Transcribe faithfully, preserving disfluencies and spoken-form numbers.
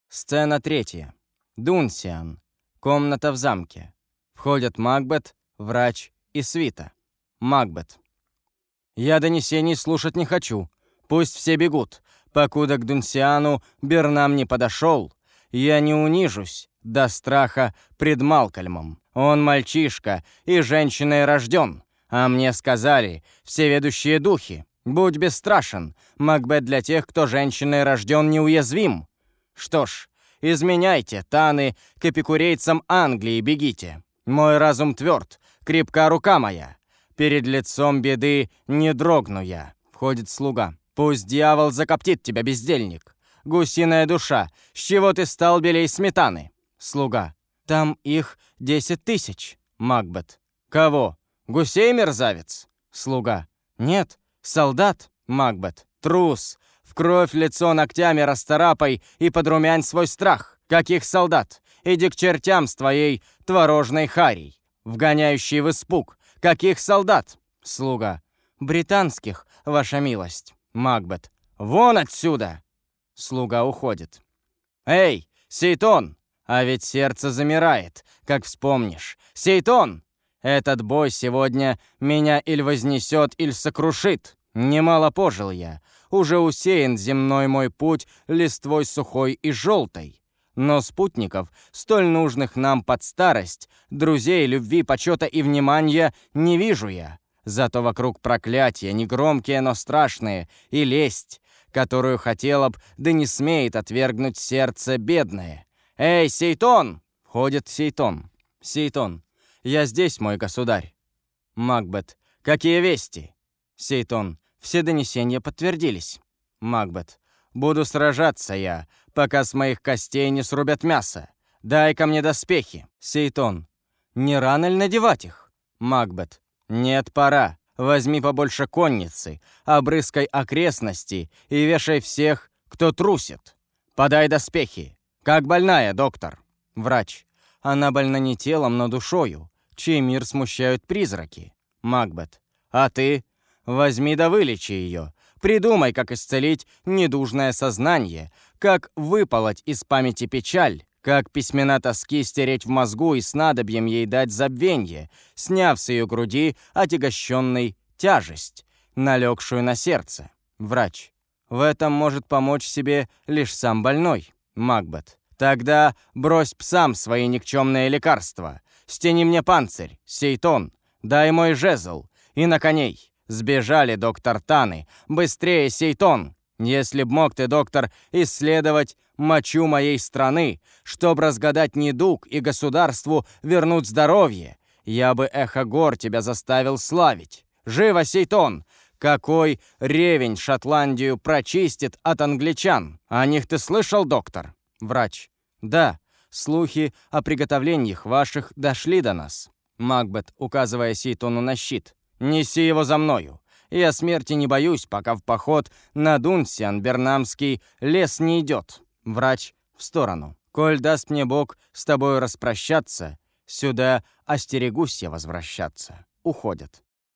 Сцена третья. Дунсиан. Комната в замке. Входят Макбет, врач и свита. Макбет. «Я донесений слушать не хочу. Пусть все бегут. Покуда к Дунсиану Бернам не подошел, я не унижусь до страха пред Малкольмом. Он мальчишка и женщиной рожден. А мне сказали всеведущие духи: будь бесстрашен, Макбет для тех, кто женщиной рожден, неуязвим. Что ж, изменяйте, таны, к эпикурейцам Англии бегите. Мой разум тверд, крепка рука моя. Перед лицом беды не дрогну я». Входит слуга. «Пусть дьявол закоптит тебя, бездельник. Гусиная душа, с чего ты стал белей сметаны?» Слуга. «Там их десять тысяч». Макбет. «Кого? Гусей, мерзавец?» Слуга. «Нет, солдат». Макбет. «Трус! В кровь лицо ногтями расцарапай и подрумянь свой страх. Каких солдат? Иди к чертям с твоей творожной харей, вгоняющей в испуг. Каких солдат?» Слуга. «Британских, ваша милость». Макбет. «Вон отсюда!» Слуга уходит. «Эй, Сейтон! А ведь сердце замирает, как вспомнишь. Сейтон! Этот бой сегодня меня иль вознесет, иль сокрушит. Немало пожил я, уже усеян земной мой путь листвой сухой и желтой. Но спутников, столь нужных нам под старость, друзей, любви, почета и внимания не вижу я. Зато вокруг проклятия, негромкие, но страшные, и лесть, которую хотела б, да не смеет отвергнуть сердце бедное. Эй, Сейтон!» Входит Сейтон. Сейтон. «Я здесь, мой государь». Макбет. «Какие вести?» Сейтон. «Все донесения подтвердились». Макбет. «Буду сражаться я, пока с моих костей не срубят мясо. Дай-ка мне доспехи». Сейтон. «Не рано ли надевать их?» Макбет. «Нет, пора. Возьми побольше конницы, обрыскай окрестности и вешай всех, кто трусит. Подай доспехи. Как больная, доктор?» Врач. «Она больна не телом, но душою, чей мир смущают призраки». Макбет. «А ты? Возьми да вылечи ее. Придумай, как исцелить недужное сознание, как выполоть из памяти печаль, как письмена тоски стереть в мозгу и снадобьем ей дать забвенье, сняв с ее груди отягощенной тяжесть, налегшую на сердце». Врач. «В этом может помочь себе лишь сам больной». Макбет. «Тогда брось псам свои никчемные лекарства. Стяни мне панцирь, Сейтон, дай мой жезл, и на коней. Сбежали, доктор Таны. Быстрее, Сейтон! Если б мог ты, доктор, исследовать мочу моей страны, чтоб разгадать недуг и государству вернуть здоровье, я бы эхо гор тебя заставил славить. Живо, Сейтон! Какой ревень Шотландию прочистит от англичан? О них ты слышал, доктор?» Врач. «Да, слухи о приготовлениях ваших дошли до нас». Макбет, указывая Сейтону на щит. «Неси его за мною. Я смерти не боюсь, пока в поход на Дунсиан Бернамский лес не идет». Врач в сторону. «Коль даст мне Бог с тобой распрощаться, сюда остерегусь я возвращаться». Уходят.